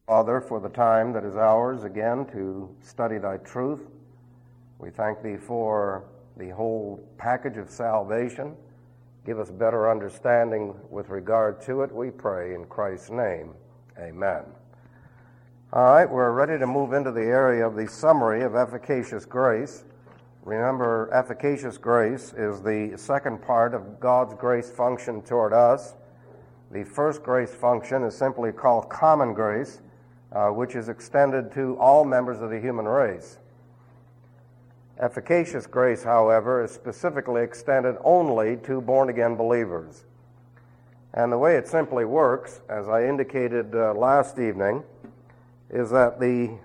Father, for the time that is ours again to study thy truth. We thank thee for the whole package of salvation. Give us better understanding with regard to it, we pray in Christ's name. Amen. All right, we're ready to move into the area of the summary of efficacious grace. Remember, efficacious grace is the second part of God's grace function toward us. The first grace function is simply called common grace, which is extended to all members of the human race. Efficacious grace, however, is specifically extended only to born-again believers. And the way it simply works, as I indicated last evening, is that the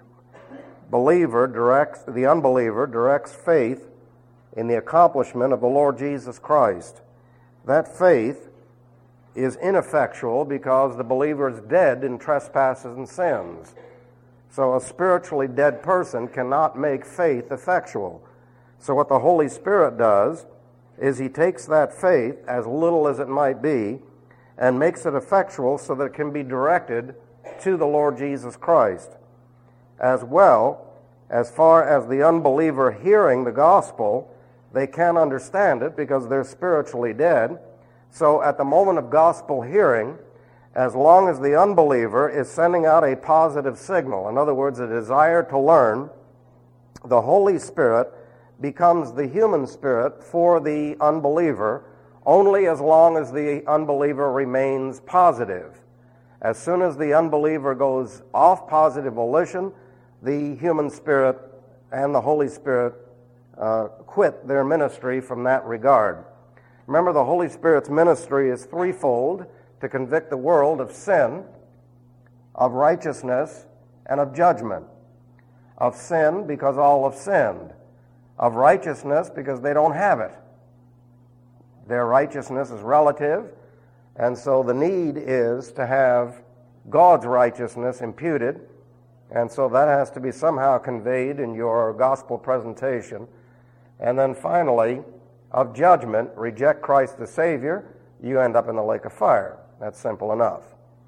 unbeliever directs faith in the accomplishment of the Lord Jesus Christ. That faith is ineffectual because the believer is dead in trespasses and sins. So a spiritually dead person cannot make faith effectual. So what the Holy Spirit does is he takes that faith, as little as it might be, and makes it effectual so that it can be directed to the Lord Jesus Christ. As well, as far as the unbeliever hearing the gospel, they can't understand it because they're spiritually dead. So at the moment of gospel hearing, as long as the unbeliever is sending out a positive signal, in other words, a desire to learn, the Holy Spirit becomes the human spirit for the unbeliever only as long as the unbeliever remains positive. As soon as the unbeliever goes off positive volition, the human spirit and the Holy Spirit quit their ministry from that regard. Remember, the Holy Spirit's ministry is threefold: to convict the world of sin, of righteousness, and of judgment. Of sin, because all have sinned. Of righteousness, because they don't have it. Their righteousness is relative, and so the need is to have God's righteousness imputed, and so that has to be somehow conveyed in your gospel presentation. And then finally, of judgment, reject Christ the Savior, you end up in the lake of fire. That's simple enough.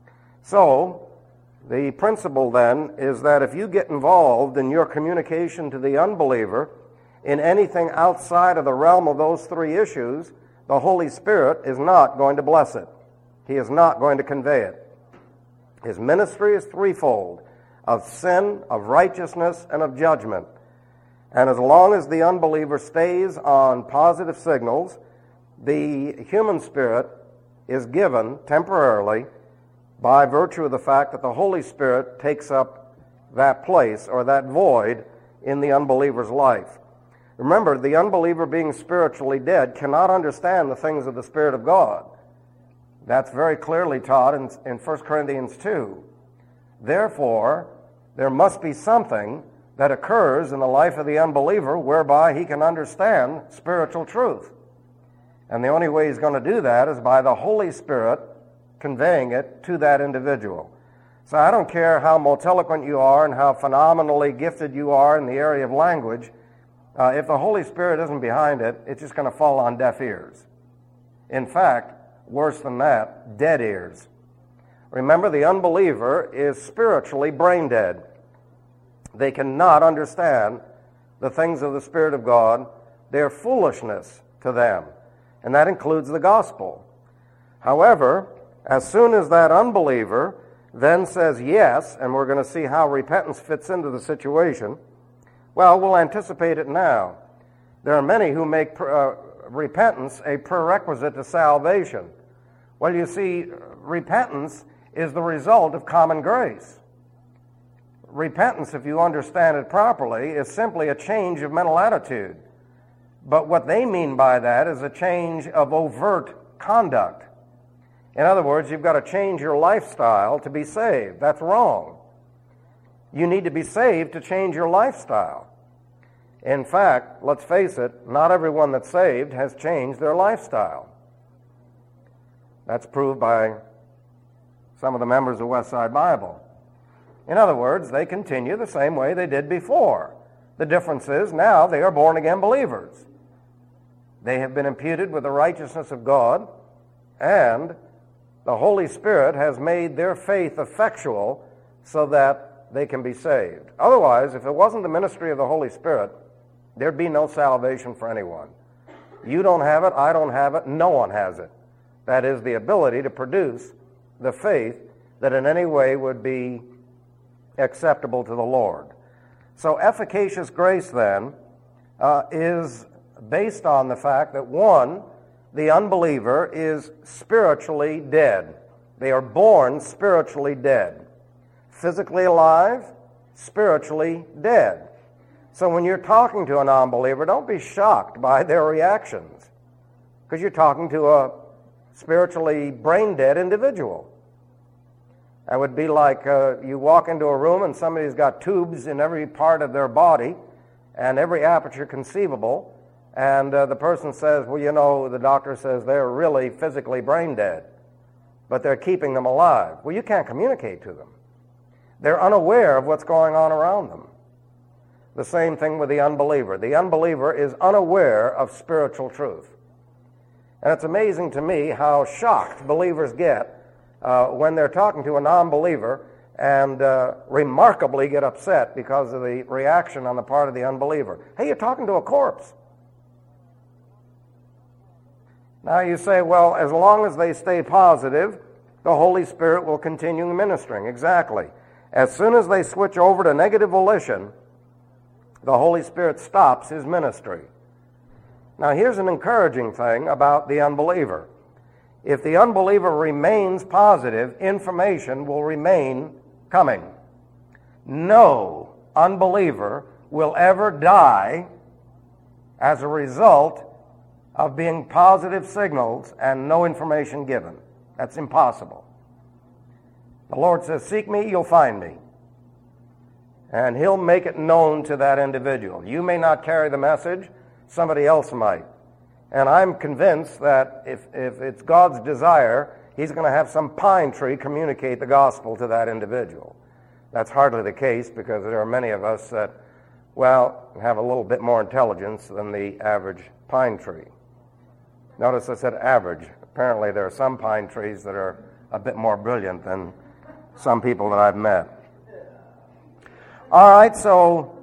So, the principle then is that if you get involved in your communication to the unbeliever in anything outside of the realm of those three issues, the Holy Spirit is not going to bless it. He is not going to convey it. His ministry is threefold: of sin, of righteousness, and of judgment. And as long as the unbeliever stays on positive signals, the human spirit is given temporarily by virtue of the fact that the Holy Spirit takes up that place or that void in the unbeliever's life. Remember, the unbeliever, being spiritually dead, cannot understand the things of the Spirit of God. That's very clearly taught in 1 Corinthians 2. Therefore, there must be something that occurs in the life of the unbeliever whereby he can understand spiritual truth. And the only way he's going to do that is by the Holy Spirit conveying it to that individual. So I don't care how multiloquent you are and how phenomenally gifted you are in the area of language, if the Holy Spirit isn't behind it, it's just going to fall on deaf ears. In fact, worse than that, dead ears. Remember, the unbeliever is spiritually brain dead. They cannot understand the things of the Spirit of God. They're foolishness to them, and that includes the gospel. However, as soon as that unbeliever then says yes, and we're going to see how repentance fits into the situation, well, we'll anticipate it now. There are many who make repentance a prerequisite to salvation. Well, you see, repentance is the result of common grace. Repentance, if you understand it properly, is simply a change of mental attitude. But what they mean by that is a change of overt conduct. In other words, you've got to change your lifestyle to be saved. That's wrong. You need to be saved to change your lifestyle. In fact, let's face it, not everyone that's saved has changed their lifestyle. That's proved by some of the members of Westside Bible. In other words, they continue the same way they did before. The difference is now they are born-again believers. They have been imputed with the righteousness of God, and the Holy Spirit has made their faith effectual so that they can be saved. Otherwise, if it wasn't the ministry of the Holy Spirit, there'd be no salvation for anyone. You don't have it, I don't have it, no one has it. That is, the ability to produce the faith that in any way would be acceptable to the Lord. So efficacious grace, then, is based on the fact that, one, the unbeliever is spiritually dead. They are born spiritually dead. Physically alive, spiritually dead. So when you're talking to a non-believer, don't be shocked by their reactions, because you're talking to a spiritually brain-dead individual. That would be like you walk into a room and somebody's got tubes in every part of their body and every aperture conceivable, and the person says, well, you know, the doctor says they're really physically brain-dead, but they're keeping them alive. Well, you can't communicate to them. They're unaware of what's going on around them. The same thing with the unbeliever. The unbeliever is unaware of spiritual truth. And it's amazing to me how shocked believers get when they're talking to a non-believer and remarkably get upset because of the reaction on the part of the unbeliever. Hey, you're talking to a corpse. Now you say, well, as long as they stay positive, the Holy Spirit will continue ministering. Exactly. As soon as they switch over to negative volition, the Holy Spirit stops his ministry. Now here's an encouraging thing about the unbeliever. If the unbeliever remains positive, information will remain coming. No unbeliever will ever die as a result of being positive signals and no information given. That's impossible. The Lord says, seek me, you'll find me. And he'll make it known to that individual. You may not carry the message, somebody else might. And I'm convinced that if it's God's desire, he's going to have some pine tree communicate the gospel to that individual. That's hardly the case, because there are many of us that, well, have a little bit more intelligence than the average pine tree. Notice I said average. Apparently there are some pine trees that are a bit more brilliant than some people that I've met. All right, so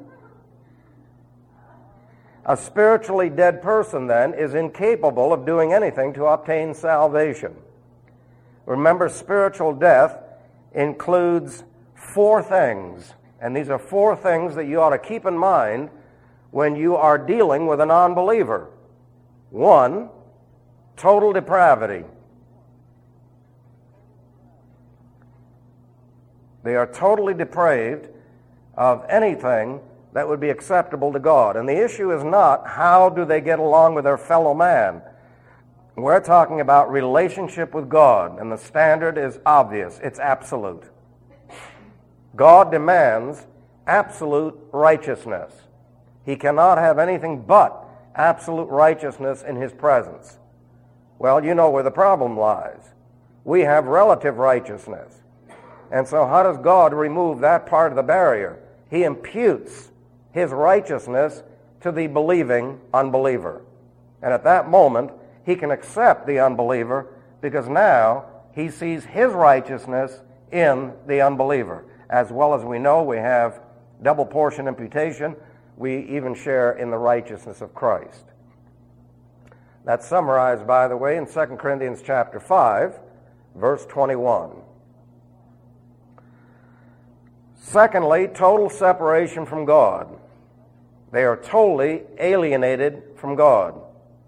a spiritually dead person, then, is incapable of doing anything to obtain salvation. Remember, spiritual death includes 4 things, and these are 4 things that you ought to keep in mind when you are dealing with a non-believer. 1, total depravity. They are totally depraved of anything that would be acceptable to God. And the issue is not how do they get along with their fellow man. We're talking about relationship with God, and the standard is obvious. It's absolute. God demands absolute righteousness. He cannot have anything but absolute righteousness in his presence. Well, you know where the problem lies. We have relative righteousness. And so how does God remove that part of the barrier? He imputes his righteousness to the believing unbeliever. And at that moment, he can accept the unbeliever, because now he sees his righteousness in the unbeliever. As well as we know, we have double portion imputation. We even share in the righteousness of Christ. That's summarized, by the way, in 2 Corinthians chapter 5, verse 21. Secondly, total separation from God. They are totally alienated from God.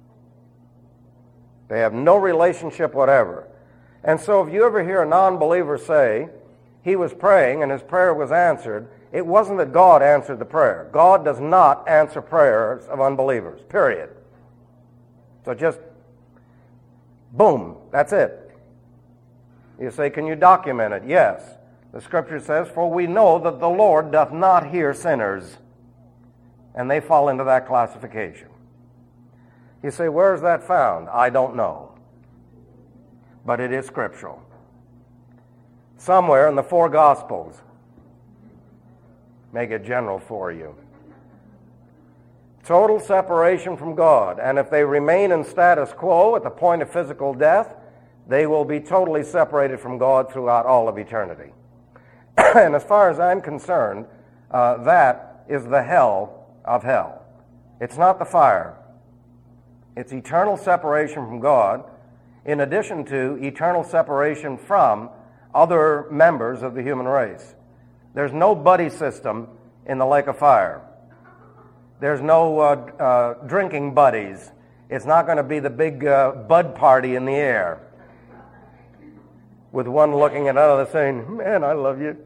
They have no relationship whatever. And so if you ever hear a non-believer say he was praying and his prayer was answered, it wasn't that God answered the prayer. God does not answer prayers of unbelievers, period. So just, boom, that's it. You say, can you document it? Yes. The Scripture says, for we know that the Lord doth not hear sinners. And they fall into that classification. You say, where is that found? I don't know. But it is scriptural. Somewhere in the 4 Gospels. Make it general for you. Total separation from God. And if they remain in status quo at the point of physical death, they will be totally separated from God throughout all of eternity. And as far as I'm concerned, that is the hell of hell. It's not the fire. It's eternal separation from God, in addition to eternal separation from other members of the human race. There's no buddy system in the lake of fire. There's no drinking buddies. It's not going to be the big bud party in the air with one looking at another saying, "Man, I love you."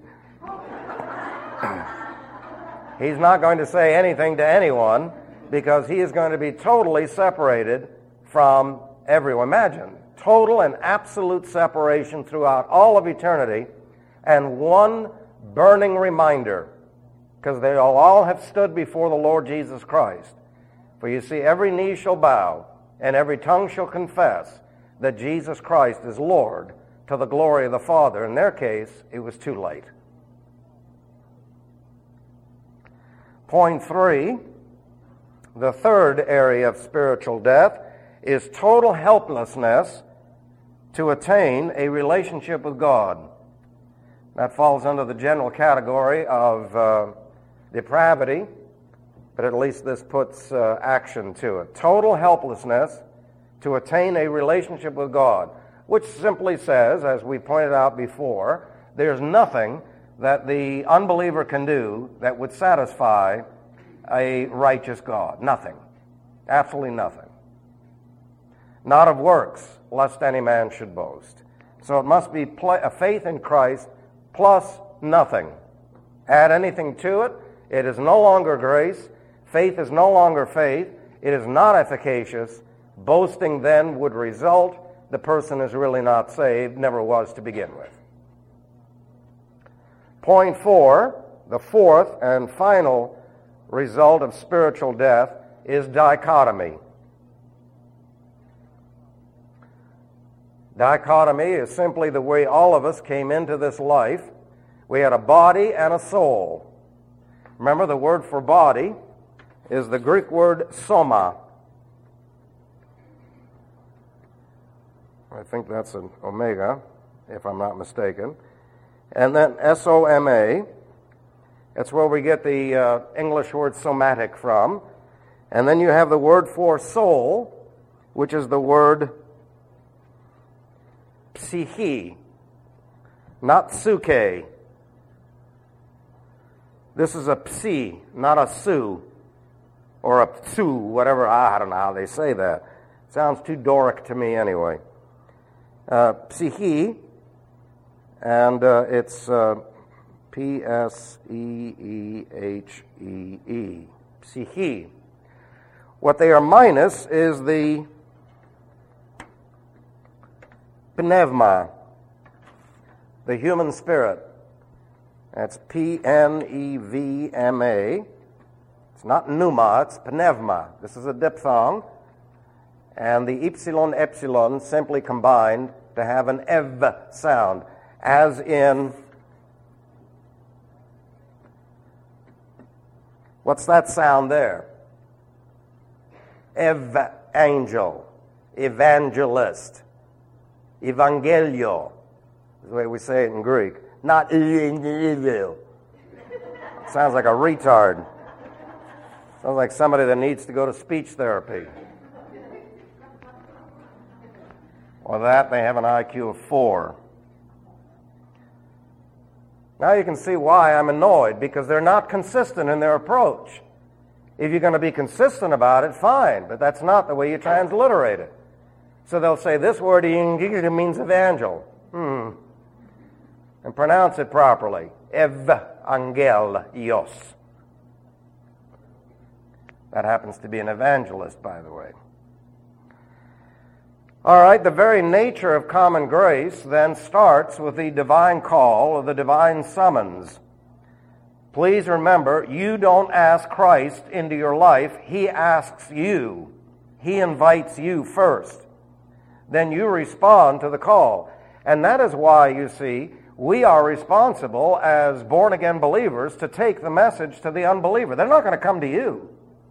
He's not going to say anything to anyone because he is going to be totally separated from everyone. Imagine total and absolute separation throughout all of eternity, and one burning reminder, because they all have stood before the Lord Jesus Christ. For you see, every knee shall bow and every tongue shall confess that Jesus Christ is Lord, to the glory of the Father. In their case, it was too late. Point 3, the third area of spiritual death, is total helplessness to attain a relationship with God. That falls under the general category of depravity, but at least this puts action to it. Total helplessness to attain a relationship with God, which simply says, as we pointed out before, there's nothing that the unbeliever can do that would satisfy a righteous God. Nothing. Absolutely nothing. Not of works, lest any man should boast. So it must be a faith in Christ plus nothing. Add anything to it, it is no longer grace. Faith is no longer faith. It is not efficacious. Boasting then would result. The person is really not saved, never was to begin with. Point 4, the fourth and final result of spiritual death is dichotomy. Dichotomy is simply the way all of us came into this life. We had a body and a soul. Remember, the word for body is the Greek word soma. I think that's an omega, if I'm not mistaken. And then S-O-M-A, that's where we get the English word somatic from. And then you have the word for soul, which is the word psyche, not suke. This is a psi, not a su, or a psu, whatever. I don't know how they say that. Sounds too Doric to me anyway. Psyche, and it's P-S-E-E-H-E-E, psyche. What they are minus is the pneuma, the human spirit. That's P-N-E-V-M-A. It's not pneuma, it's pneuma. This is a diphthong. And the epsilon simply combined to have an ev sound, as in, what's that sound there? Angel, evangelist, evangelio, is the way we say it in Greek. Not evil. Sounds like a retard. Sounds like somebody that needs to go to speech therapy. Or that they have an IQ of 4. Now you can see why I'm annoyed, because they're not consistent in their approach. If you're going to be consistent about it, fine, but that's not the way you transliterate it. So they'll say this word means evangel. And pronounce it properly. Evangelios. That happens to be an evangelist, by the way. All right, the very nature of common grace then starts with the divine call or the divine summons. Please remember, you don't ask Christ into your life. He asks you. He invites you first. Then you respond to the call. And that is why, you see, we are responsible as born-again believers to take the message to the unbeliever. They're not going to come to you.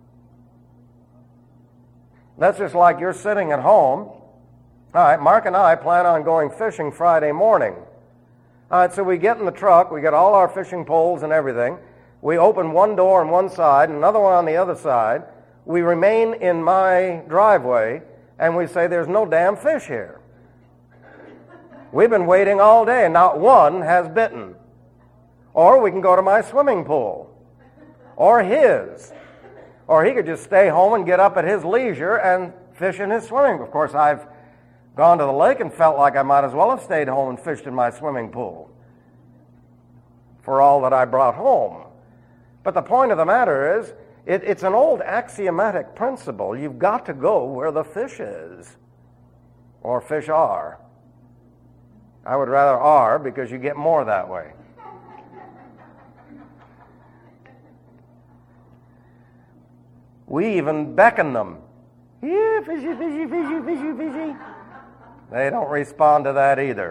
That's just like you're sitting at home. All right, Mark and I plan on going fishing Friday morning. All right, so we get in the truck, we get all our fishing poles and everything. We open one door on one side, another one on the other side. We remain in my driveway, and we say, there's no damn fish here. We've been waiting all day, and not one has bitten. Or we can go to my swimming pool, or his. Or he could just stay home and get up at his leisure and fish in his swimming pool. Of course, I've gone to the lake and felt like I might as well have stayed home and fished in my swimming pool for all that I brought home. But the point of the matter is, it's an old axiomatic principle. You've got to go where the fish is, or fish are. I would rather are, because you get more that way. We even beckon them. Yeah, fishy, fishy, fishy, fishy, fishy. They don't respond to that either.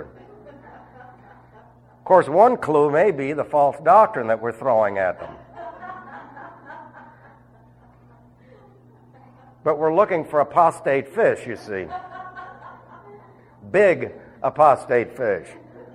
Of course, one clue may be the false doctrine that we're throwing at them. But we're looking for apostate fish, you see. Big apostate fish.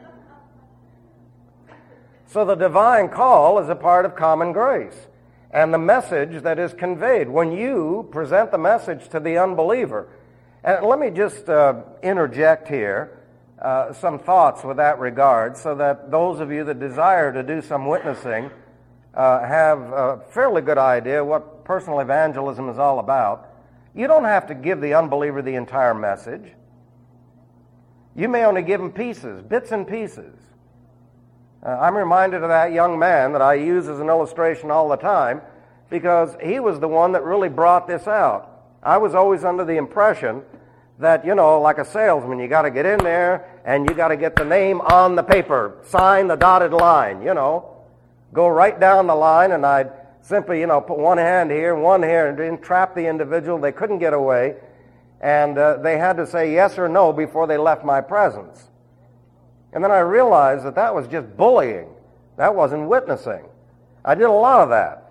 So the divine call is a part of common grace. And the message that is conveyed when you present the message to the unbeliever. And let me just interject here some thoughts with that regard, so that those of you that desire to do some witnessing have a fairly good idea what personal evangelism is all about. You don't have to give the unbeliever the entire message. You may only give him pieces, bits and pieces. I'm reminded of that young man that I use as an illustration all the time, because he was the one that really brought this out. I was always under the impression that, like a salesman, you got to get in there and you got to get the name on the paper, sign the dotted line, go right down the line, and I'd simply, put one hand here, one here, and entrap the individual. They couldn't get away, and they had to say yes or no before they left my presence. And then I realized that that was just bullying. That wasn't witnessing. I did a lot of that.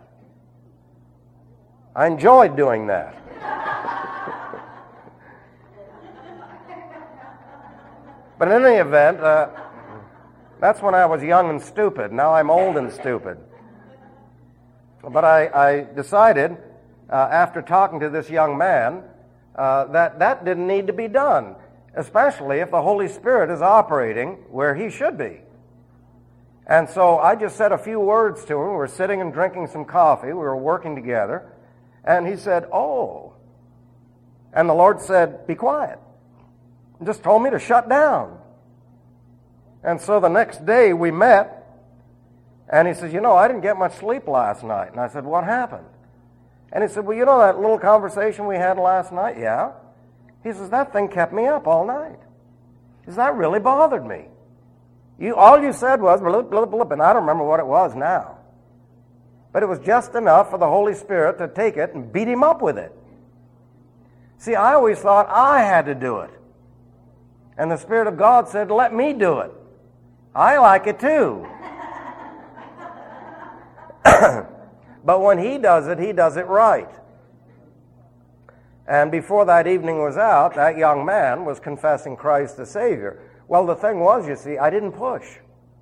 I enjoyed doing that. But in any event, that's when I was young and stupid. Now I'm old and stupid. But I decided, after talking to this young man, that didn't need to be done, especially if the Holy Spirit is operating where he should be. And so I just said a few words to him. We were sitting and drinking some coffee. We were working together. And he said, "Oh." And the Lord said, "Be quiet." And just told me to shut down. And so the next day we met. And he says, "I didn't get much sleep last night." And I said, "What happened?" And he said, "Well, that little conversation we had last night?" "Yeah." He says, "That thing kept me up all night." He says, "That really bothered me. All you said was, blip, blip, blip," and I don't remember what it was now. But it was just enough for the Holy Spirit to take it and beat him up with it. See, I always thought I had to do it. And the Spirit of God said, "Let me do it. I like it too." But when he does it right. And before that evening was out, that young man was confessing Christ as Savior. Well, the thing was, you see, I didn't push.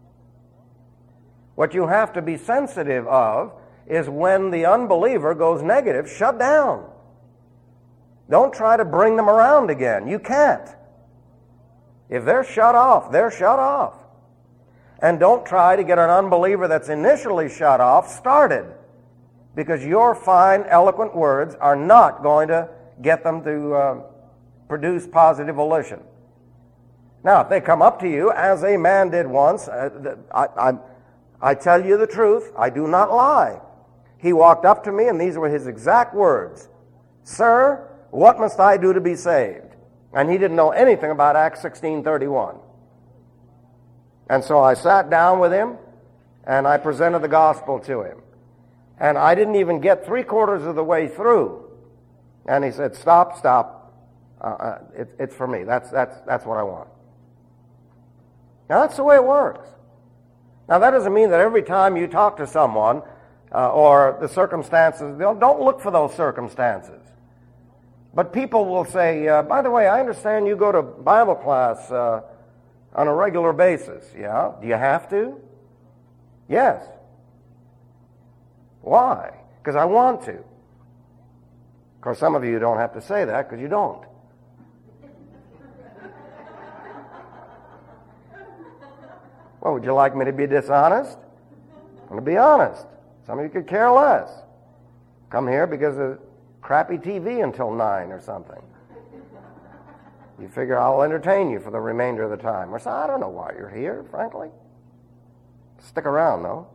What you have to be sensitive of is when the unbeliever goes negative, shut down. Don't try to bring them around again. You can't. If they're shut off, they're shut off. And don't try to get an unbeliever that's initially shut off started, because your fine, eloquent words are not going to get them to produce positive volition. Now, if they come up to you, as a man did once, I tell you the truth, I do not lie. He walked up to me, and these were his exact words: "Sir, what must I do to be saved?" And he didn't know anything about Acts 16:31. And so I sat down with him, and I presented the gospel to him. And I didn't even get 3/4 of the way through. And he said, Stop. It's for me. That's what I want." Now, that's the way it works. Now, that doesn't mean that every time you talk to someone or the circumstances, don't look for those circumstances. But people will say, "By the way, I understand you go to Bible class on a regular basis. Yeah? Do you have to? Yes. Why? Because I want to. Of course, some of you don't have to say that because you don't. Well, would you like me to be dishonest? I'm going to be honest. Some of you could care less. Come here because of crappy TV until 9 or something. You figure I'll entertain you for the remainder of the time. Or so I don't know why you're here, frankly. Stick around, though.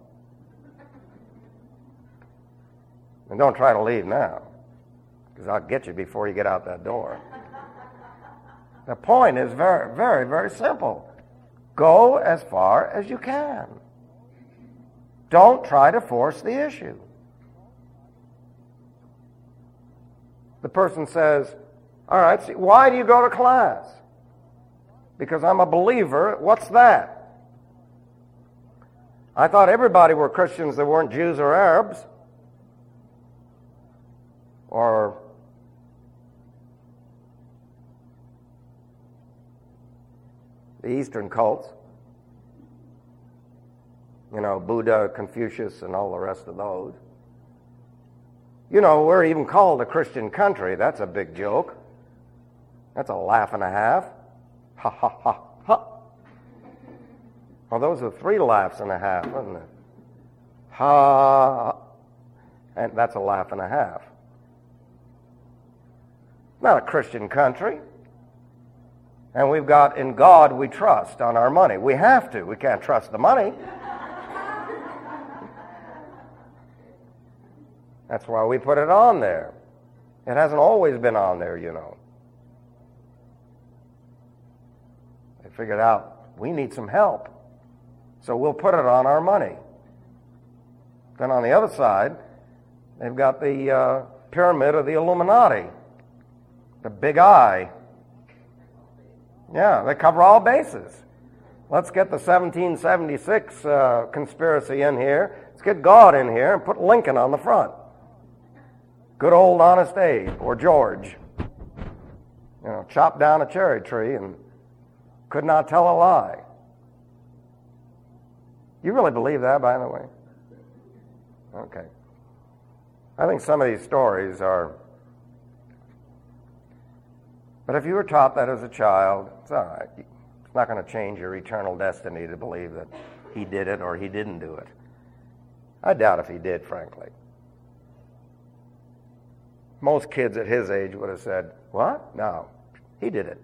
And don't try to leave now, because I'll get you before you get out that door. The point is very, very, very simple. Go as far as you can. Don't try to force the issue. The person says, all right, see, why do you go to class? Because I'm a believer. What's that? I thought everybody were Christians that weren't Jews or Arabs or the Eastern cults. You know, Buddha, Confucius, and all the rest of those. You know, we're even called a Christian country. That's a big joke. That's a laugh and a half. Ha, ha, ha, ha. Well, those are 3 laughs and a half, isn't it? Ha. And that's a laugh and a half. Not a Christian country. And we've got, in God we trust on our money. We have to. We can't trust the money. That's why we put it on there. It hasn't always been on there, you know. They figured out we need some help. So we'll put it on our money. Then on the other side, they've got the pyramid of the Illuminati. The big eye. Yeah, they cover all bases. Let's get the 1776 conspiracy in here. Let's get God in here and put Lincoln on the front. Good old Honest Abe or George. You know, chopped down a cherry tree and could not tell a lie. You really believe that, by the way? Okay. I think some of these stories are... But if you were taught that as a child, it's all right. It's not going to change your eternal destiny to believe that he did it or he didn't do it. I doubt if he did, frankly. Most kids at his age would have said, what? No, he did it.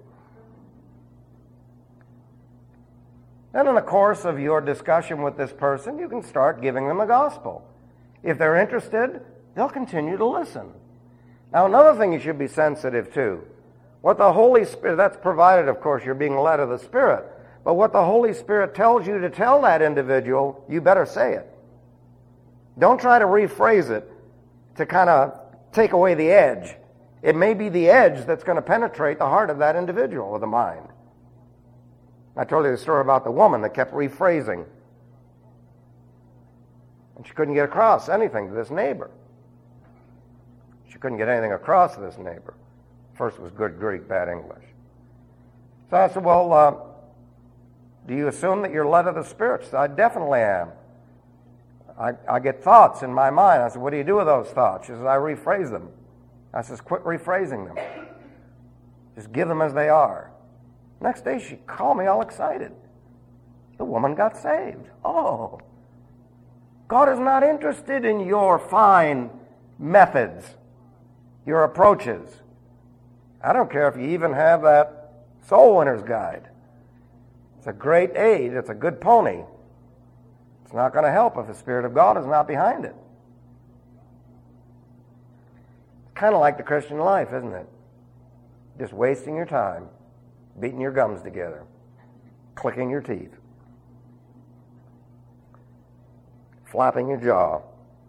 Then in the course of your discussion with this person, you can start giving them the gospel. If they're interested, they'll continue to listen. Now, another thing you should be sensitive to, what the Holy Spirit, that's provided, of course, you're being led of the Spirit, but what the Holy Spirit tells you to tell that individual, you better say it. Don't try to rephrase it to kind of take away the edge. It may be the edge that's going to penetrate the heart of that individual or the mind. I told you the story about the woman that kept rephrasing. And she couldn't get across anything to this neighbor. She couldn't get anything across to this neighbor. First was good Greek, bad English. So I said, well, do you assume that you're led of the Spirit? She said, I definitely am. I get thoughts in my mind. I said, what do you do with those thoughts? She says, I rephrase them. I says, quit rephrasing them. Just give them as they are. Next day, she called me all excited. The woman got saved. Oh, God is not interested in your fine methods, your approaches. I don't care if you even have that Soul Winner's Guide. It's a great aid. It's a good pony. It's not going to help if the Spirit of God is not behind it. It's kind of like the Christian life, isn't it? Just wasting your time, beating your gums together, clicking your teeth, flapping your jaw.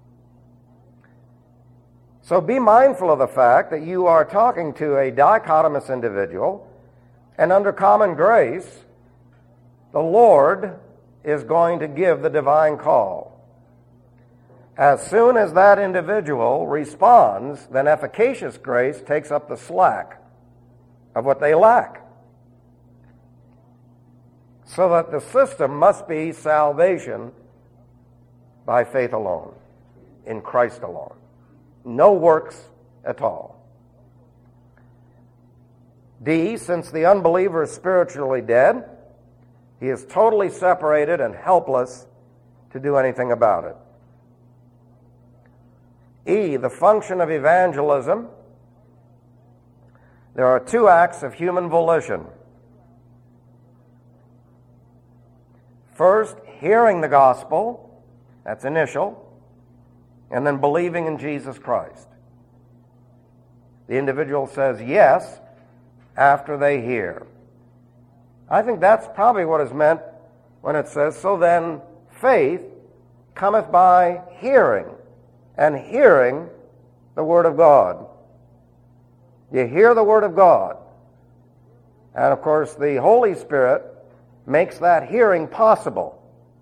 So be mindful of the fact that you are talking to a dichotomous individual, and under common grace, the Lord is going to give the divine call. As soon as that individual responds, then efficacious grace takes up the slack of what they lack. So that the system must be salvation by faith alone, in Christ alone. No works at all. D, since the unbeliever is spiritually dead, he is totally separated and helpless to do anything about it. E, the function of evangelism. There are two acts of human volition. First, hearing the gospel, that's initial, and then believing in Jesus Christ. The individual says yes after they hear. I think that's probably what is meant when it says, so then faith cometh by hearing, and hearing the Word of God. You hear the Word of God. And of course, the Holy Spirit makes that hearing possible.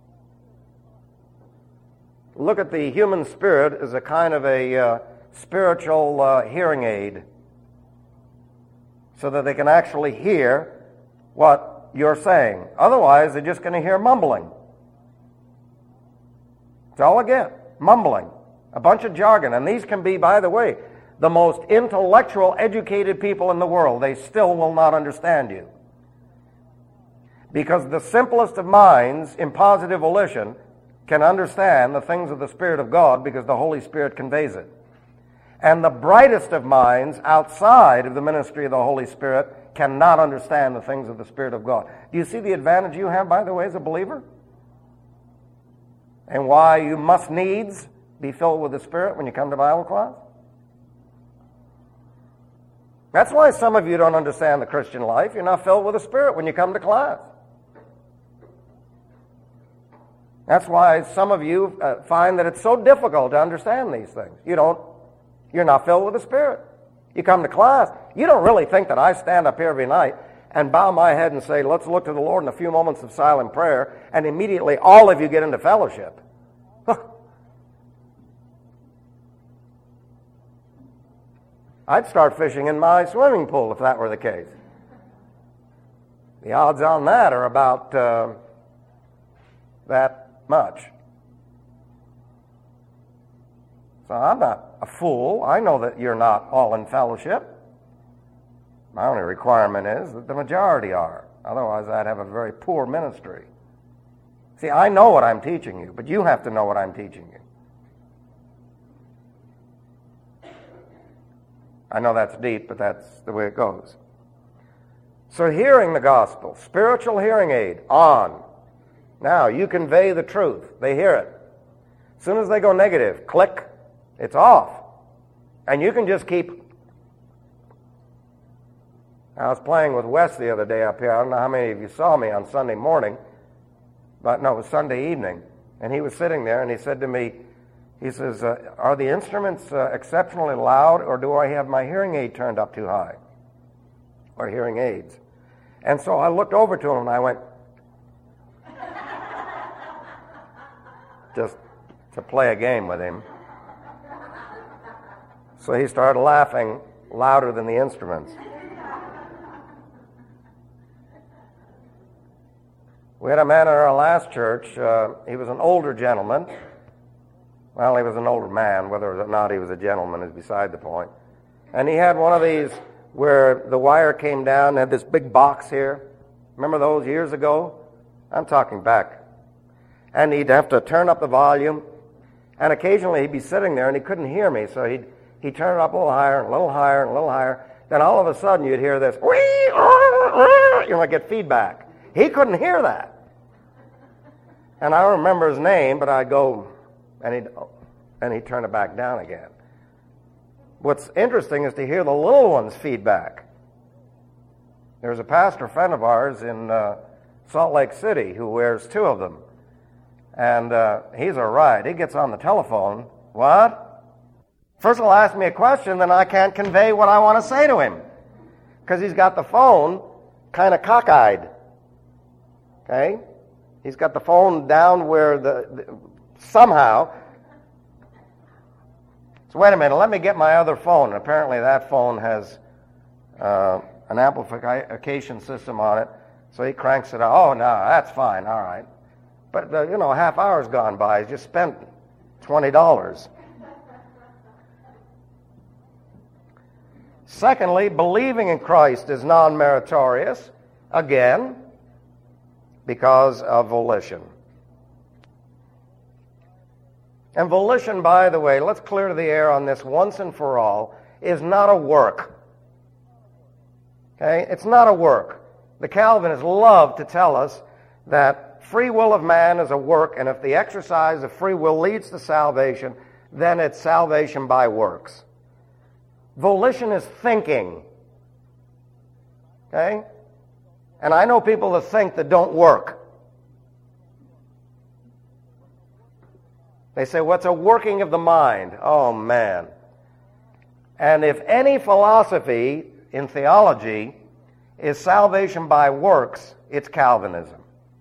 Look at the human spirit as a kind of a spiritual hearing aid, so that they can actually hear what you're saying. Otherwise, they're just going to hear mumbling. That's all I get, mumbling. A bunch of jargon. And these can be, by the way, the most intellectual, educated people in the world. They still will not understand you. Because the simplest of minds in positive volition can understand the things of the Spirit of God because the Holy Spirit conveys it. And the brightest of minds outside of the ministry of the Holy Spirit cannot understand the things of the Spirit of God. Do you see the advantage you have, by the way, as a believer? And why you must needs be filled with the Spirit when you come to Bible class? That's why some of you don't understand the Christian life. You're not filled with the Spirit when you come to class. That's why some of you find that it's so difficult to understand these things. You're not filled with the Spirit. You come to class, you don't really think that I stand up here every night and bow my head and say, let's look to the Lord in a few moments of silent prayer, and immediately all of you get into fellowship. I'd start fishing in my swimming pool if that were the case. The odds on that are about that much. So I'm not a fool. I know that you're not all in fellowship. My only requirement is that the majority are. Otherwise, I'd have a very poor ministry. See, I know what I'm teaching you, but you have to know what I'm teaching you. I know that's deep, but that's the way it goes. So hearing the gospel, spiritual hearing aid, on. Now, you convey the truth. They hear it. As soon as they go negative, click, it's off. And you can just keep... I was playing with Wes the other day up here. I don't know how many of you saw me on Sunday morning, but no, it was Sunday evening. And he was sitting there, and he said to me, he says, are the instruments exceptionally loud, or do I have my hearing aid turned up too high? Or hearing aids. And so I looked over to him, and I went, just to play a game with him. So he started laughing louder than the instruments. We had a man in our last church. He was an older gentleman. Well, he was an older man. Whether or not he was a gentleman is beside the point. And he had one of these where the wire came down and had this big box here. Remember those years ago? I'm talking back. And he'd have to turn up the volume. And occasionally he'd be sitting there and he couldn't hear me. So he'd turn it up a little higher and a little higher and a little higher. Then all of a sudden you'd hear this, get feedback. He couldn't hear that. And I don't remember his name, but I'd go, and he'd turn it back down again. What's interesting is to hear the little ones feedback. There's a pastor friend of ours in Salt Lake City who wears two of them. And he's a riot. He gets on the telephone. What? First he'll ask me a question, then I can't convey what I want to say to him. Because he's got the phone kind of cockeyed. Okay? He's got the phone down where somehow... So wait a minute, let me get my other phone. And apparently that phone has an amplification system on it. So he cranks it out. Oh, no, that's fine, all right. But, a half hour's gone by. He's just spent $20. Secondly, believing in Christ is non-meritorious, again, because of volition. And volition, by the way, let's clear the air on this once and for all, is not a work. Okay? It's not a work. The Calvinists love to tell us that free will of man is a work, and if the exercise of free will leads to salvation, then it's salvation by works. Volition is thinking. Okay? And I know people that think that don't work. They say, what's a working of the mind? Oh, man. And if any philosophy in theology is salvation by works, it's Calvinism.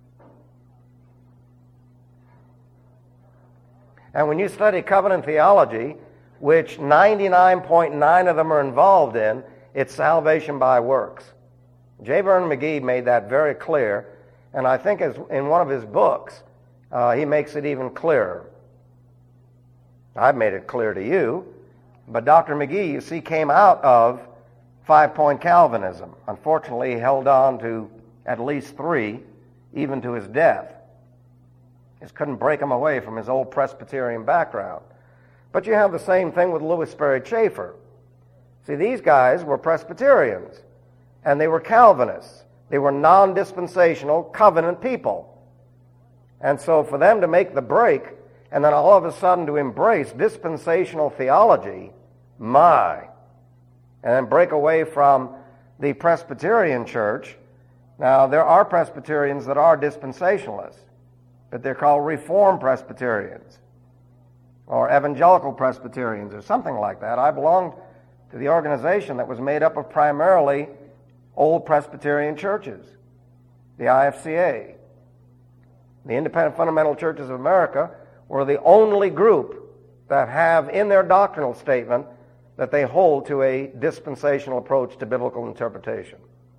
And when you study covenant theology, which 99.9 of them are involved in, it's salvation by works. J. Vernon McGee made that very clear, and I think in one of his books, he makes it even clearer. I've made it clear to you, but Dr. McGee, you see, came out of 5-point Calvinism. Unfortunately, he held on to at least 3, even to his death. Just couldn't break him away from his old Presbyterian background. But you have the same thing with Louis Sperry Chafer. See, these guys were Presbyterians, and they were Calvinists. They were non-dispensational covenant people. And so for them to make the break, and then all of a sudden to embrace dispensational theology, and then break away from the Presbyterian church. Now, there are Presbyterians that are dispensationalists, but they're called Reformed Presbyterians or Evangelical Presbyterians or something like that. I belonged to the organization that was made up of primarily old Presbyterian churches, the IFCA. The Independent Fundamental Churches of America were the only group that have in their doctrinal statement that they hold to a dispensational approach to biblical interpretation.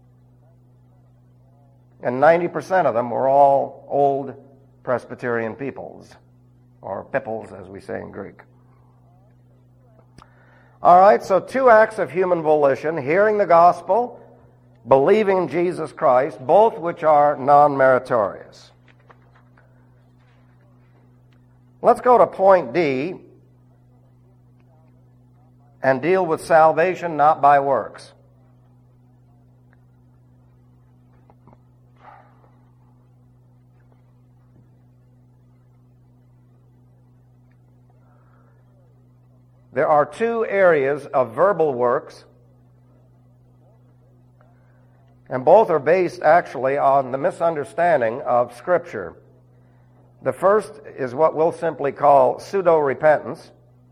And 90% of them were all old Presbyterian peoples, or pipples as we say in Greek. All right, so 2 acts of human volition: hearing the gospel, believing in Jesus Christ, both which are non-meritorious. Let's go to point D and deal with salvation not by works. There are 2 areas of verbal works, and both are based actually on the misunderstanding of Scripture. The first is what we'll simply call pseudo-repentance.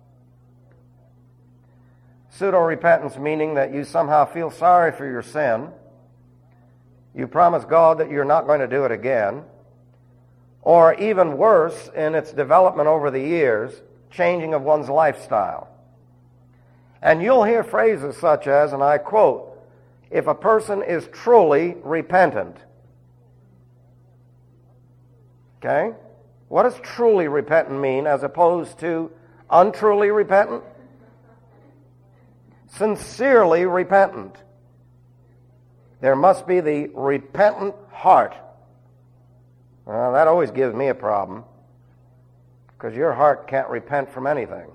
Pseudo-repentance meaning that you somehow feel sorry for your sin. You promise God that you're not going to do it again. Or even worse, in its development over the years, changing of one's lifestyle. And you'll hear phrases such as, and I quote, "If a person is truly repentant." Okay? What does truly repentant mean as opposed to untruly repentant? Sincerely repentant. There must be the repentant heart. Well, that always gives me a problem, because your heart can't repent from anything.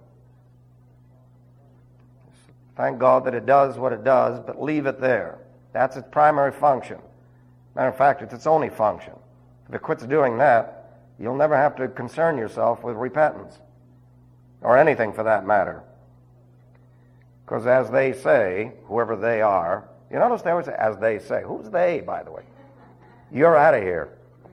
Thank God that it does what it does, but leave it there. That's its primary function. Matter of fact, it's its only function. If it quits doing that, you'll never have to concern yourself with repentance, or anything for that matter. Because as they say, whoever they are, you notice they always say, as they say. Who's they, by the way? You're out of here.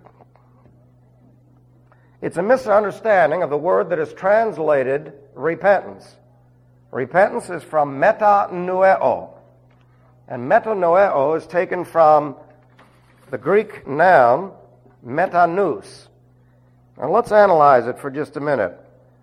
It's a misunderstanding of the word that is translated repentance. Repentance is from metanoeo. And metanoeo is taken from the Greek noun metanous. Now let's analyze it for just a minute.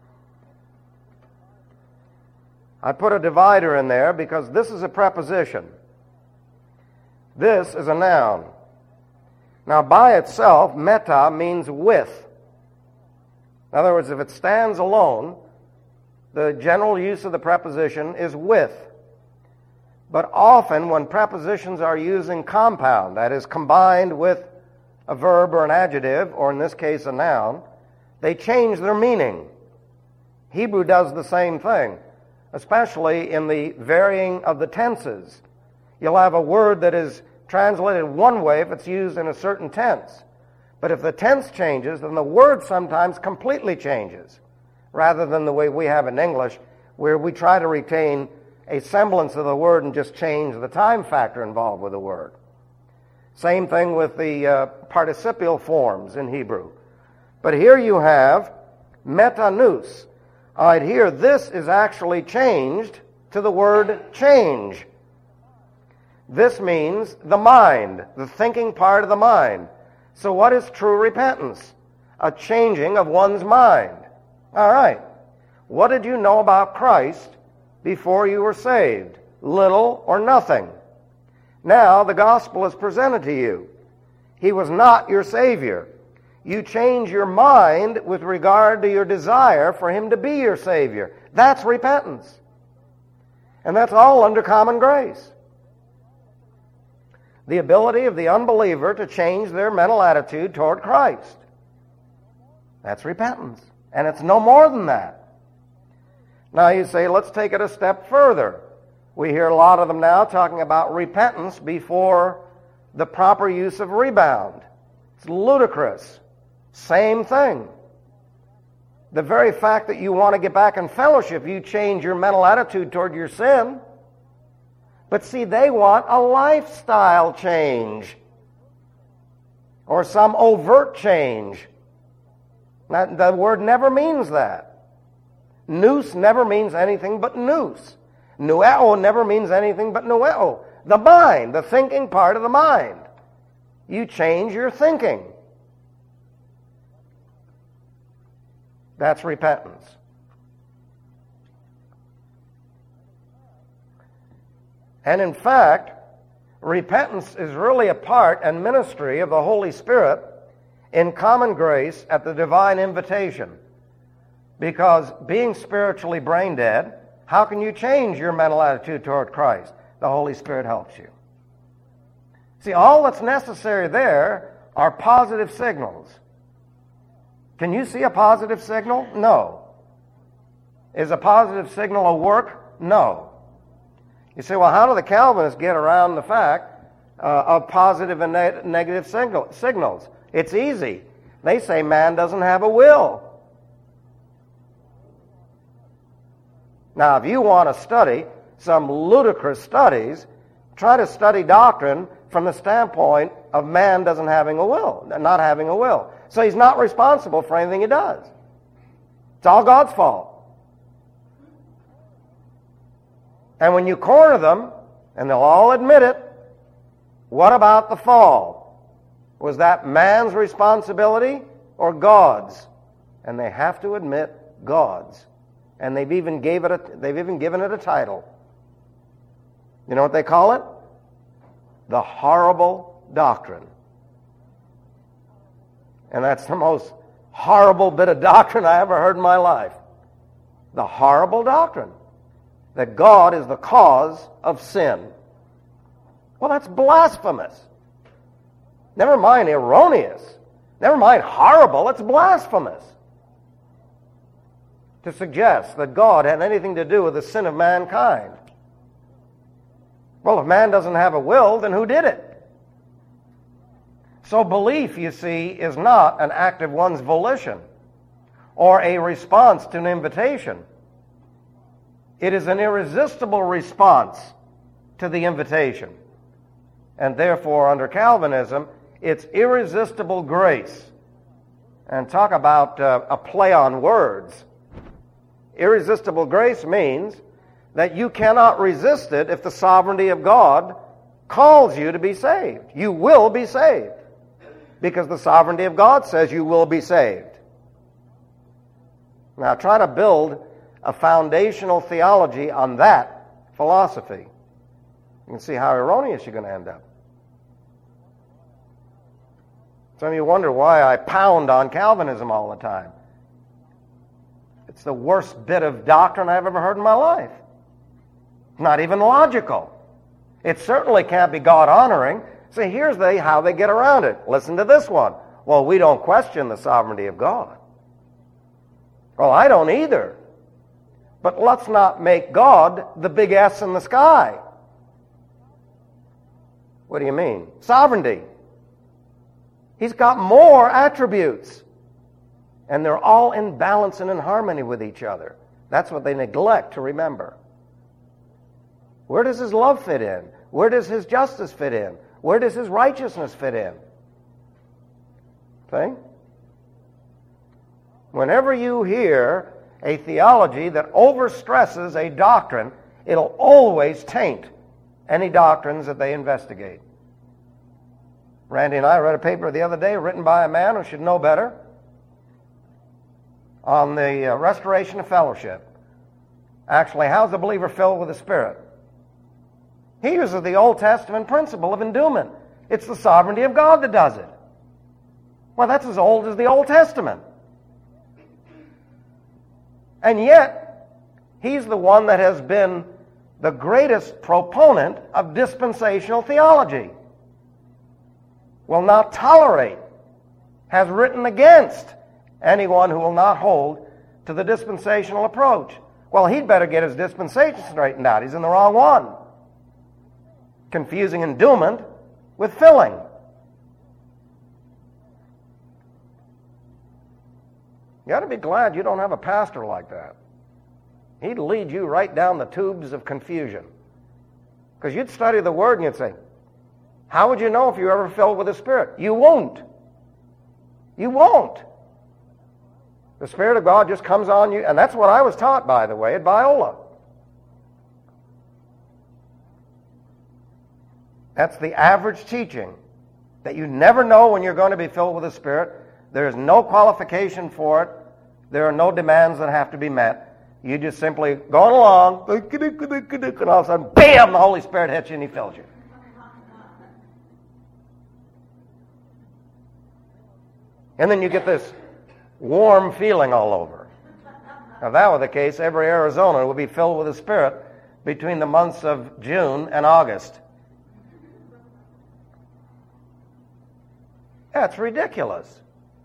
I put a divider in there because this is a preposition. This is a noun. Now, by itself, meta means with. In other words, if it stands alone, the general use of the preposition is with. But often, when prepositions are used in compound, that is, combined with a verb or an adjective, or in this case a noun, they change their meaning. Hebrew does the same thing, especially in the varying of the tenses. You'll have a word that is translated one way if it's used in a certain tense. But if the tense changes, then the word sometimes completely changes, rather than the way we have in English, where we try to retain a semblance of the word and just change the time factor involved with the word. Same thing with the participial forms in Hebrew. But here you have metanous. All right, here, this is actually changed to the word change. This means the mind, the thinking part of the mind. So what is true repentance? A changing of one's mind. All right. What did you know about Christ before you were saved? Little or nothing. Now the gospel is presented to you. He was not your Savior. You change your mind with regard to your desire for Him to be your Savior. That's repentance. And that's all under common grace. The ability of the unbeliever to change their mental attitude toward Christ. That's repentance. And it's no more than that. Now you say, let's take it a step further. We hear a lot of them now talking about repentance before the proper use of rebound. It's ludicrous. Same thing. The very fact that you want to get back in fellowship, you change your mental attitude toward your sin. But see, they want a lifestyle change or some overt change. Now, the word never means that. Nous never means anything but nous. Nueo never means anything but nueo. The mind, the thinking part of the mind. You change your thinking. That's repentance. And in fact, repentance is really a part and ministry of the Holy Spirit in common grace at the divine invitation. Because being spiritually brain dead, how can you change your mental attitude toward Christ? The Holy Spirit helps you. See, all that's necessary there are positive signals. Can you see a positive signal? No. Is a positive signal a work? No. You say, well, how do the Calvinists get around the fact of positive and negative signals? It's easy. They say man doesn't have a will. Now, if you want to study some ludicrous studies, try to study doctrine from the standpoint of man doesn't having a will, not having a will. So he's not responsible for anything he does. It's all God's fault. And when you corner them, and they'll all admit it, what about the fall? Was that man's responsibility or God's? And they have to admit God's. And they've even given it a title. You know what they call it? The horrible doctrine. And that's the most horrible bit of doctrine I ever heard in my life. The horrible doctrine. That God is the cause of sin. Well, that's blasphemous. Never mind erroneous. Never mind horrible. It's blasphemous. To suggest that God had anything to do with the sin of mankind. Well, if man doesn't have a will, then who did it? So belief, you see, is not an act of one's volition or a response to an invitation. It is an irresistible response to the invitation. And therefore, under Calvinism, it's irresistible grace. And talk about a play on words. Irresistible grace means that you cannot resist it if the sovereignty of God calls you to be saved. You will be saved. Because the sovereignty of God says you will be saved. Now try to build a foundational theology on that philosophy. You can see how erroneous you're going to end up. Some of you wonder why I pound on Calvinism all the time. It's the worst bit of doctrine I've ever heard in my life. Not even logical. It certainly can't be God-honoring. So here's how they get around it. Listen to this one. Well, we don't question the sovereignty of God. Well, I don't either. But let's not make God the big S in the sky. What do you mean? Sovereignty. He's got more attributes. And they're all in balance and in harmony with each other. That's what they neglect to remember. Where does His love fit in? Where does His justice fit in? Where does His righteousness fit in? See? Whenever you hear a theology that overstresses a doctrine, it'll always taint any doctrines that they investigate. Randy and I read a paper the other day written by a man who should know better on the restoration of fellowship. Actually, how's the believer filled with the Spirit? He uses the Old Testament principle of endowment. It's the sovereignty of God that does it. Well, that's as old as the Old Testament. And yet, he's the one that has been the greatest proponent of dispensational theology. Will not tolerate, has written against anyone who will not hold to the dispensational approach. Well, he'd better get his dispensation straightened out. He's in the wrong one. Confusing endowment with filling. You ought to be glad you don't have a pastor like that. He'd lead you right down the tubes of confusion. Because you'd study the Word and you'd say, how would you know if you're ever filled with the Spirit? You won't. You won't. The Spirit of God just comes on you, and that's what I was taught, by the way, at Biola. That's the average teaching, that you never know when you're going to be filled with the Spirit. There is no qualification for it. There are no demands that have to be met. You just simply going along, and all of a sudden, bam, the Holy Spirit hits you and He fills you. And then you get this warm feeling all over. Now, if that were the case, every Arizonan would be filled with the Spirit between the months of June and August. That's ridiculous.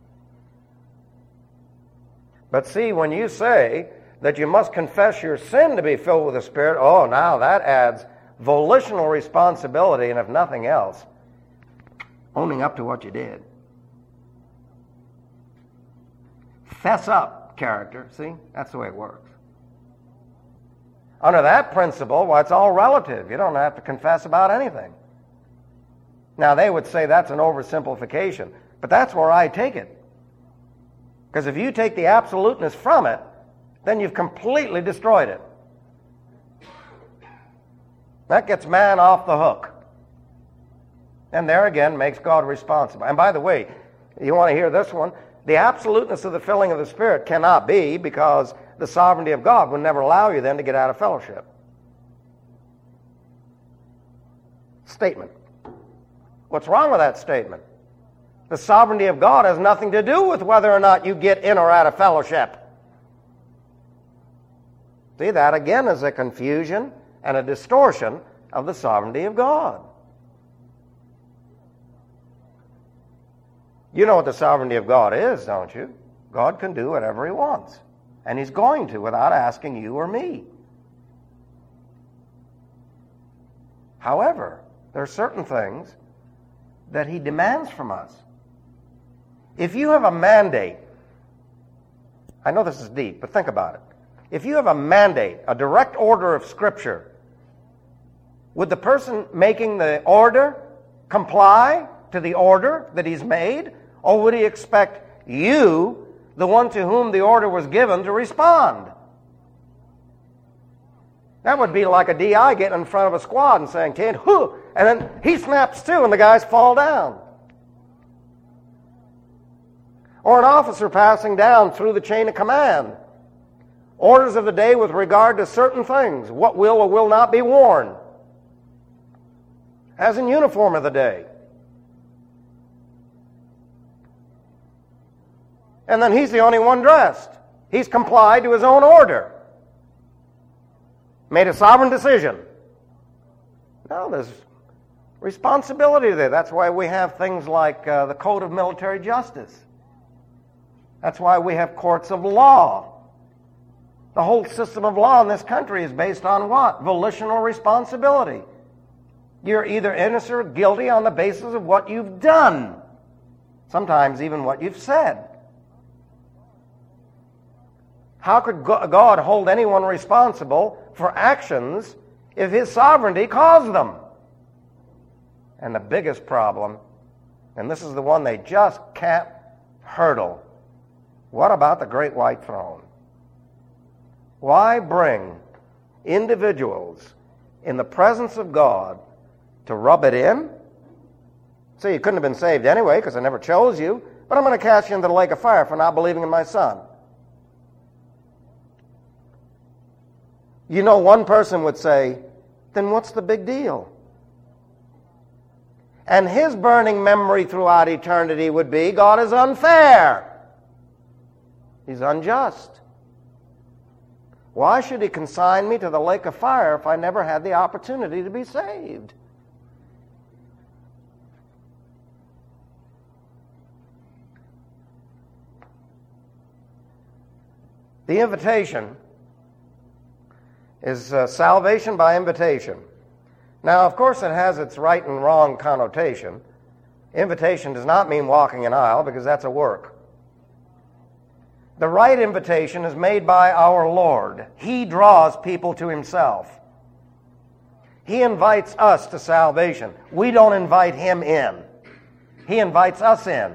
But see, when you say that you must confess your sin to be filled with the Spirit, oh, now that adds volitional responsibility, and if nothing else, owning up to what you did. Fess up character, see? That's the way it works. Under that principle, well, it's all relative. You don't have to confess about anything. Now, they would say that's an oversimplification, but that's where I take it. Because if you take the absoluteness from it, then you've completely destroyed it. That gets man off the hook. And there again makes God responsible. And by the way, you want to hear this one? The absoluteness of the filling of the Spirit cannot be, because the sovereignty of God would never allow you then to get out of fellowship. Statement. What's wrong with that statement? The sovereignty of God has nothing to do with whether or not you get in or out of fellowship. See, that again is a confusion and a distortion of the sovereignty of God. You know what the sovereignty of God is, don't you? God can do whatever He wants. And He's going to without asking you or me. However, there are certain things that He demands from us. If you have a mandate, I know this is deep, but think about it. If you have a mandate, a direct order of Scripture, would the person making the order comply to the order that he's made? Or would he expect you, the one to whom the order was given, to respond? That would be like a DI getting in front of a squad and saying, "Kid, whoo!" And then he snaps to and the guys fall down. Or an officer passing down through the chain of command. Orders of the day with regard to certain things. What will or will not be worn. As in uniform of the day. And then he's the only one dressed. He's complied to his own order. Made a sovereign decision. No, there's responsibility there. That's why we have things like the Code of Military Justice. That's why we have courts of law. The whole system of law in this country is based on what? Volitional responsibility. You're either innocent or guilty on the basis of what you've done. Sometimes even what you've said. How could God hold anyone responsible for actions if his sovereignty caused them? And the biggest problem, and this is the one they just can't hurdle, what about the great white throne? Why bring individuals in the presence of God to rub it in? So you couldn't have been saved anyway because I never chose you, but I'm going to cast you into the lake of fire for not believing in my Son. You know, one person would say, then what's the big deal? And his burning memory throughout eternity would be, God is unfair. He's unjust. Why should he consign me to the lake of fire if I never had the opportunity to be saved? The invitation is salvation by invitation. Now, of course, it has its right and wrong connotation. Invitation does not mean walking an aisle, because that's a work. The right invitation is made by our Lord. He draws people to himself. He invites us to salvation. We don't invite him in. He invites us in.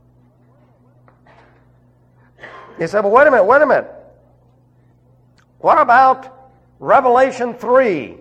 You say, well, wait a minute. What about Revelation 3?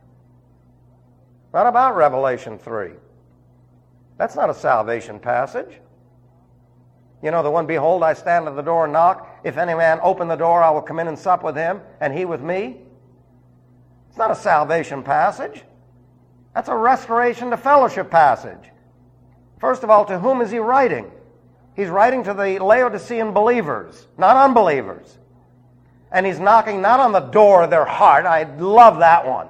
What about Revelation 3? That's not a salvation passage. You know, the one, behold, I stand at the door and knock. If any man open the door, I will come in and sup with him, and he with me. It's not a salvation passage. That's a restoration to fellowship passage. First of all, to whom is he writing? He's writing to the Laodicean believers, not unbelievers. And he's knocking not on the door of their heart. I love that one.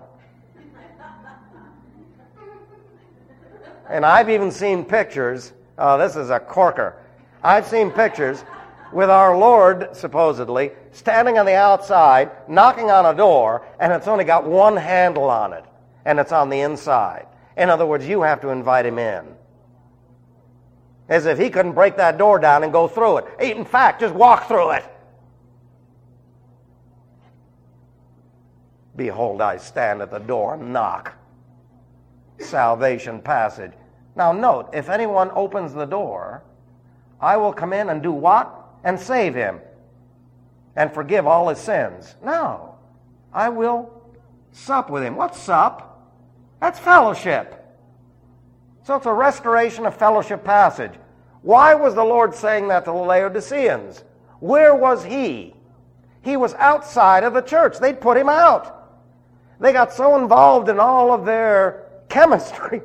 And I've even seen pictures. Oh, this is a corker. I've seen pictures with our Lord, supposedly, standing on the outside, knocking on a door, and it's only got one handle on it, and it's on the inside. In other words, you have to invite him in. As if he couldn't break that door down and go through it. In fact, just walk through it. Behold, I stand at the door and knock. Salvation passage. Now note, if anyone opens the door, I will come in and do what? And save him. And forgive all his sins. No. I will sup with him. What's sup? That's fellowship. So it's a restoration of fellowship passage. Why was the Lord saying that to the Laodiceans? Where was he? He was outside of the church. They'd put him out. They got so involved in all of their chemistry,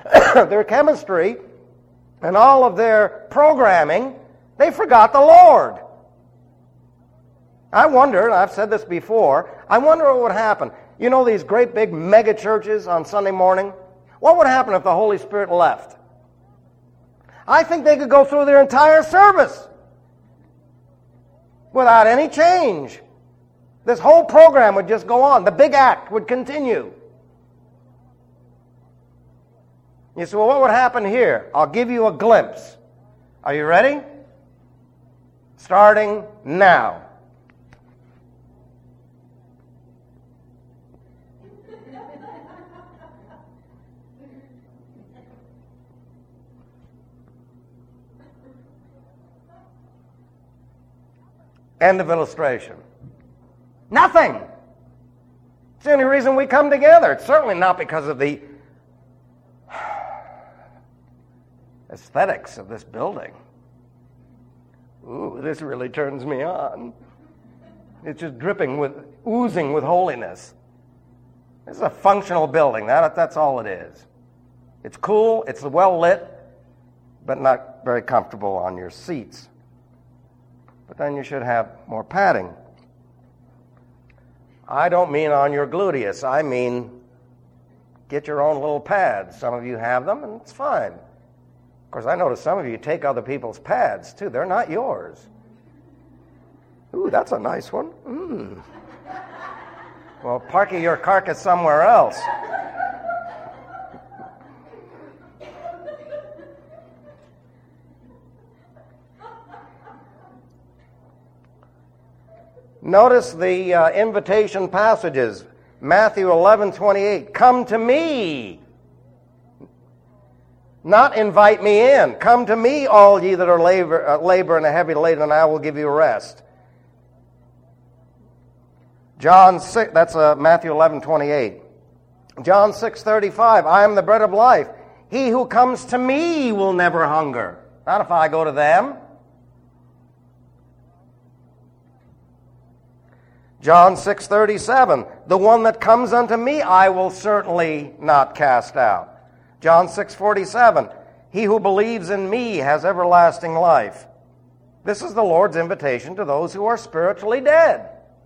and all of their programming, they forgot the Lord. I wonder, and I've said this before, I wonder what would happen. You know these great big mega churches on Sunday morning? What would happen if the Holy Spirit left? I think they could go through their entire service without any change. This whole program would just go on. The big act would continue. You say, well, what would happen here? I'll give you a glimpse. Are you ready? Starting now. End of illustration. Nothing. It's the only reason we come together. It's certainly not because of the aesthetics of this building. Ooh, this really turns me on. It's just oozing with holiness. This is a functional building. That's all it is. It's cool, it's well lit, but not very comfortable on your seats. but then you should have more padding. I don't mean on your gluteus. I mean get your own little pads. Some of you have them, and it's fine. Of course, I notice some of you take other people's pads, too. They're not yours. Ooh, that's a nice one. Well, park your carcass somewhere else. Notice the invitation passages. Matthew 11:28. Come to me. Not invite me in. Come to me, all ye that are labor and are heavy laden, and I will give you rest. John 6, that's Matthew 11:28. John 6:35. I am the bread of life. He who comes to me will never hunger. Not if I go to them. John 6:37, the one that comes unto me I will certainly not cast out. John 6:47, he who believes in me has everlasting life. This is the Lord's invitation to those who are spiritually dead.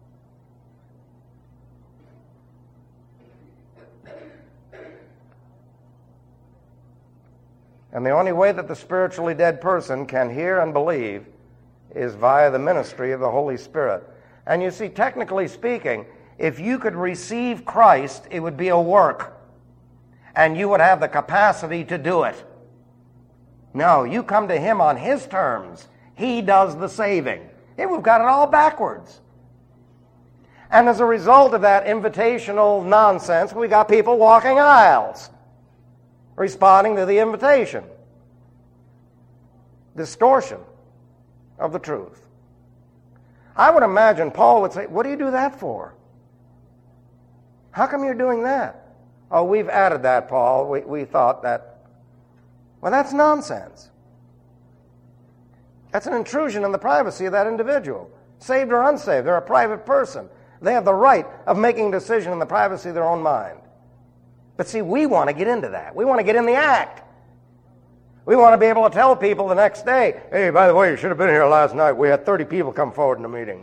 And the only way that the spiritually dead person can hear and believe is via the ministry of the Holy Spirit. And you see, technically speaking, if you could receive Christ, it would be a work. And you would have the capacity to do it. No, you come to Him on His terms. He does the saving. We've got it all backwards. And as a result of that invitational nonsense, we got people walking aisles, responding to the invitation. Distortion of the truth. I would imagine Paul would say, what do you do that for? How come you're doing that? Oh, we've added that, Paul. We thought that. Well, that's nonsense. That's an intrusion on the privacy of that individual. Saved or unsaved, they're a private person. They have the right of making a decision in the privacy of their own mind. But see, we want to get into that. We want to get in the act. We want to be able to tell people the next day, hey, by the way, you should have been here last night. We had 30 people come forward in the meeting.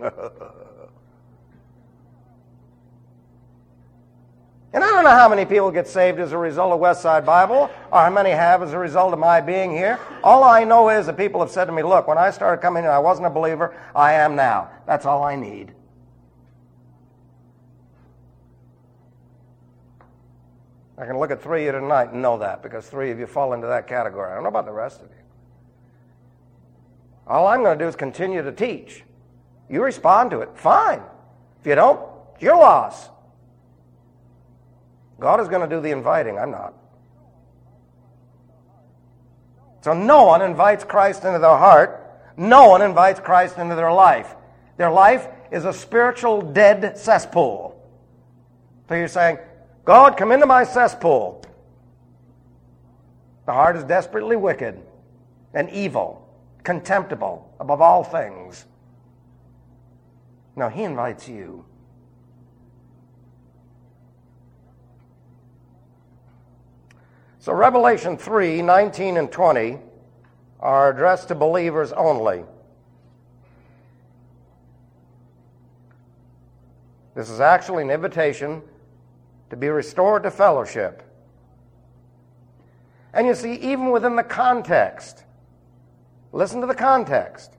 And I don't know how many people get saved as a result of Westside Bible, or how many have as a result of my being here. All I know is that people have said to me, look, when I started coming in, I wasn't a believer. I am now. That's all I need. I can look at 3 of you tonight and know that, because 3 of you fall into that category. I don't know about the rest of you. All I'm going to do is continue to teach. You respond to it, fine. If you don't, it's your loss. God is going to do the inviting, I'm not. So no one invites Christ into their heart. No one invites Christ into their life. Their life is a spiritual dead cesspool. So you're saying, God, come into my cesspool. The heart is desperately wicked and evil, contemptible above all things. No, He invites you. So Revelation 3:19 and 20 are addressed to believers only. This is actually an invitation to be restored to fellowship. And you see, even within the context, listen to the context.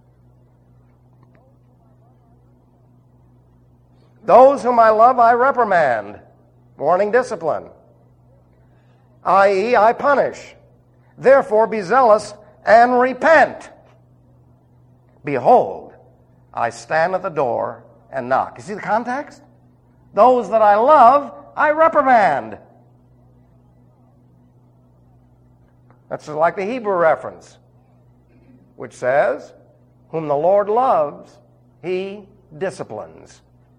Those whom I love, I reprimand, warning, discipline, i.e., I punish. Therefore, be zealous and repent. Behold, I stand at the door and knock. You see the context? Those that I love, I reprimand. That's just like the Hebrew reference, which says, whom the Lord loves, He disciplines.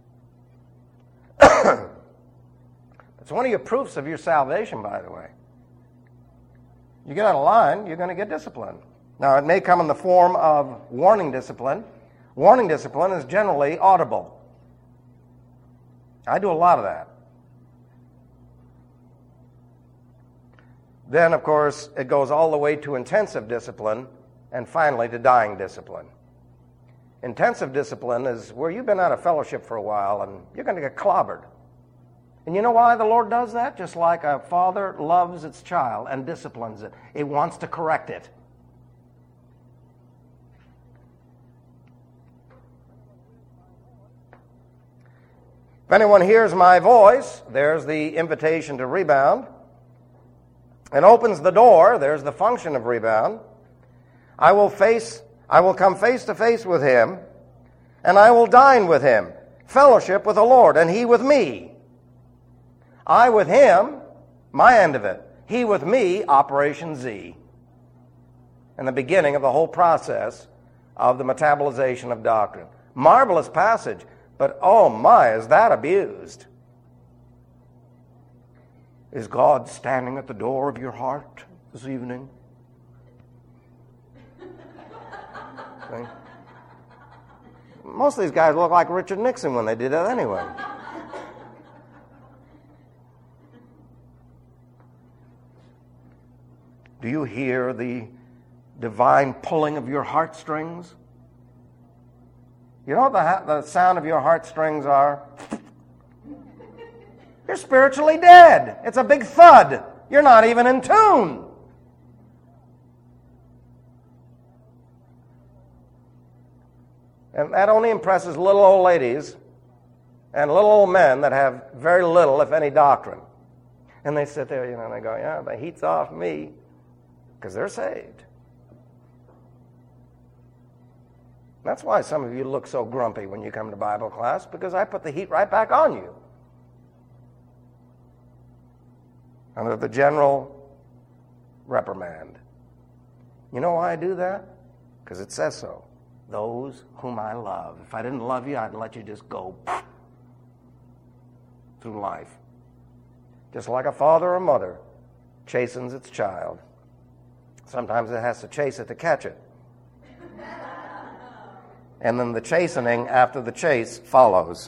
It's one of your proofs of your salvation, by the way. You get out of line, you're going to get disciplined. Now, it may come in the form of warning discipline. Warning discipline is generally audible. I do a lot of that. Then, of course, it goes all the way to intensive discipline and finally to dying discipline. Intensive discipline is where you've been out of fellowship for a while and you're going to get clobbered. And you know why the Lord does that? Just like a father loves its child and disciplines it. It wants to correct it. If anyone hears my voice, there's the invitation to rebound, and opens the door, there's the function of rebound. I will come face to face with him, and I will dine with him, fellowship with the Lord, and he with me. I with him, my end of it. He with me, Operation Z. And the beginning of the whole process of the metabolization of doctrine. Marvelous passage, but oh my, is that abused. Is God standing at the door of your heart this evening? See? Most of these guys look like Richard Nixon when they did that anyway. Do you hear the divine pulling of your heartstrings? You know what the sound of your heartstrings are? You're spiritually dead. It's a big thud. You're not even in tune. And that only impresses little old ladies and little old men that have very little, if any, doctrine. And they sit there, and they go, yeah, the heat's off me, because they're saved. That's why some of you look so grumpy when you come to Bible class, because I put the heat right back on you. Under the general reprimand. You know why I do that? Because it says so. Those whom I love. If I didn't love you, I'd let you just go through life. Just like a father or mother chastens its child. Sometimes it has to chase it to catch it. And then the chastening after the chase follows.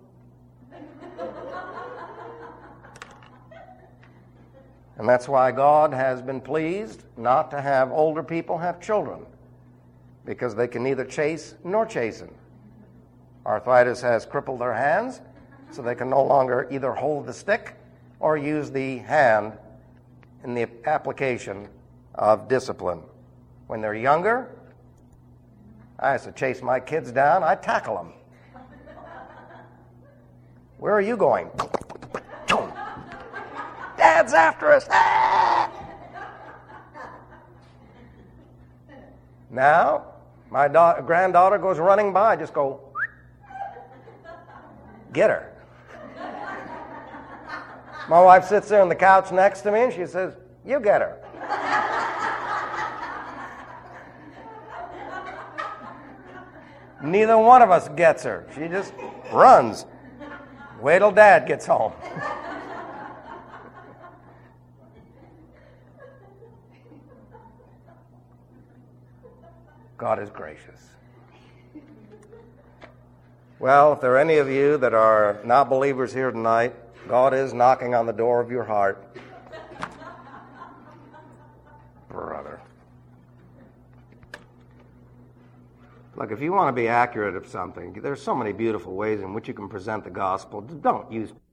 And that's why God has been pleased not to have older people have children, because they can neither chase nor chasten. Arthritis has crippled their hands, so they can no longer either hold the stick or use the hand in the application of discipline. When they're younger, I used to chase my kids down. I'd tackle them. Where are you going? Dad's after us. Ah! Now, my granddaughter goes running by. I just go, get her. My wife sits there on the couch next to me and she says, you get her. Neither one of us gets her. She just runs. Wait till Dad gets home. God is gracious. Well, if there are any of you that are not believers here tonight, God is knocking on the door of your heart. Brother. Look, if you want to be accurate of something, there's so many beautiful ways in which you can present the gospel. Don't use